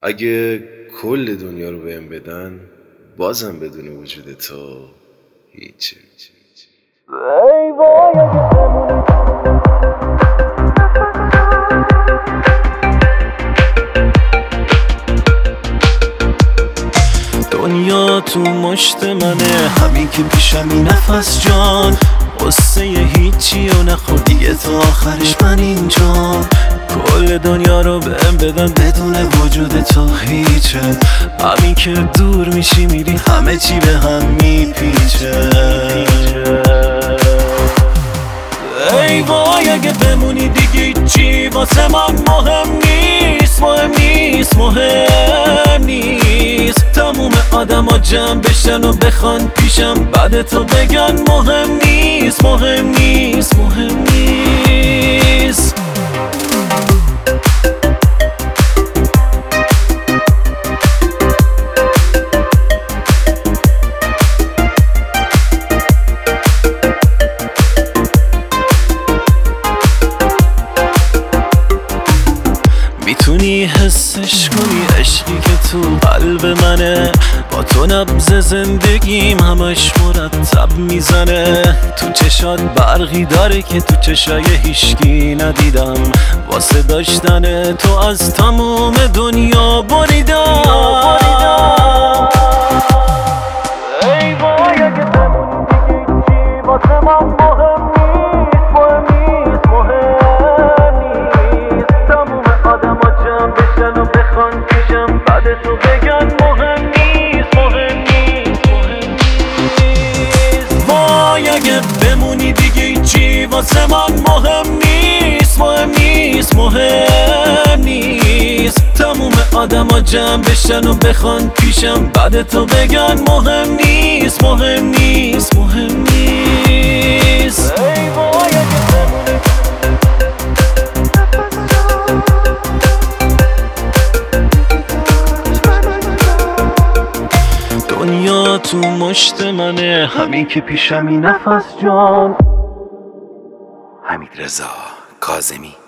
اگه کل دنیا رو بهم بدن بازم بدون وجود تو هیچی. ای وای دنیا تو مشت منه، همین که پیشمی نفس جان. قصه هیچی و نخور دیگه تا آخرش من اینجا. کل دنیا رو بهم بدن بدون وجود تو هیچه. همین که دور میشی میری همه چی به هم میپیچه. ای وای اگه بمونی دیگه چی واسه من مهم نیست، مهم نیست، مهم نیست. تموم آدم ها جمع بشن و بخوان پیشم بعد تو بگن مهم نیست، مهم نیست، مهم نیست. میتونی حسش کنی عشقی که تو قلب منه، با تو نبض زندگیم همش مرتب میزنه. تو چشات برقی داره که تو چشای هیشکی ندیدم، واسه داشتن تو از تموم دنیا بریدم. ای وای اگه بمونی دیگه چی واسه من مهم نیست، مهم نیست، مهم نیست. تموم آدم ها جمع بشن و بخوان پیشم بعد تو بگن مهم نیست، مهم نیست، مهم نیست. وای اگه بمونی دیگه چی واسه من مهم نیست، مهم نیست، مهم نیست. تموم آدم ها جمع بشن و بخوان پیشم بعد تو بگن مهم نیست، مهم نیست، مهم نیست. ای وای اگه بمونی دنیا تو مشت منه، همین که پیشمی نفس جان. حمیدرضا کاظمی.